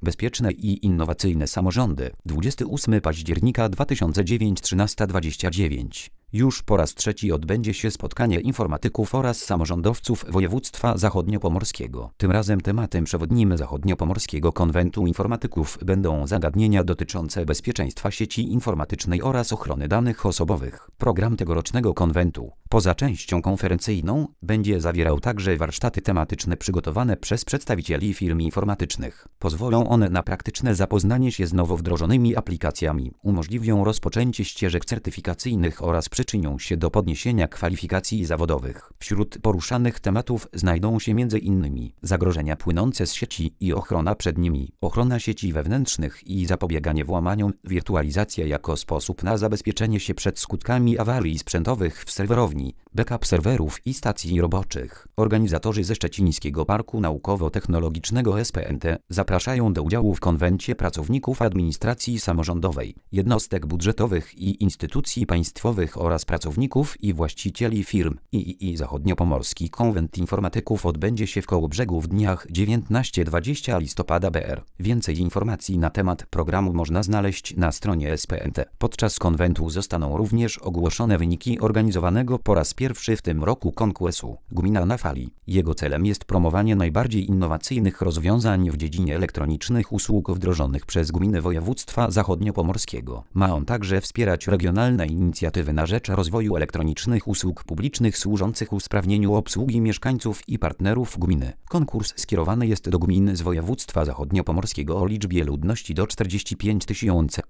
Bezpieczne i innowacyjne samorządy. 28 października 2009 13:29. Już po raz trzeci odbędzie się spotkanie informatyków oraz samorządowców województwa zachodniopomorskiego. Tym razem tematem przewodnim zachodniopomorskiego konwentu informatyków będą zagadnienia dotyczące bezpieczeństwa sieci informatycznej oraz ochrony danych osobowych. Program tegorocznego konwentu, poza częścią konferencyjną, będzie zawierał także warsztaty tematyczne przygotowane przez przedstawicieli firm informatycznych. Pozwolą one na praktyczne zapoznanie się z nowo wdrożonymi aplikacjami, umożliwią rozpoczęcie ścieżek certyfikacyjnych oraz przyczynią się do podniesienia kwalifikacji zawodowych. Wśród poruszanych tematów znajdą się m.in. zagrożenia płynące z sieci i ochrona przed nimi, ochrona sieci wewnętrznych i zapobieganie włamaniom, wirtualizacja jako sposób na zabezpieczenie się przed skutkami awarii sprzętowych w serwerowni, backup serwerów i stacji roboczych. Organizatorzy ze Szczecińskiego Parku Naukowo-Technologicznego SPNT zapraszają do udziału w konwencie pracowników administracji samorządowej, jednostek budżetowych i instytucji państwowych oraz pracowników i właścicieli firm. III Zachodniopomorski Konwent Informatyków odbędzie się w Kołobrzegu w dniach 19-20 listopada br. Więcej informacji na temat programu można znaleźć na stronie SPNT. Podczas konwentu zostaną również ogłoszone wyniki organizowanego po raz pierwszy w tym roku konkursu Gmina na Fali. Jego celem jest promowanie najbardziej innowacyjnych rozwiązań w dziedzinie elektronicznych usług wdrożonych przez gminy województwa zachodniopomorskiego. Ma on także wspierać regionalne inicjatywy na rzecz rozwoju elektronicznych usług publicznych służących usprawnieniu obsługi mieszkańców i partnerów gminy. Konkurs skierowany jest do gmin z województwa zachodniopomorskiego o liczbie ludności do 45 000.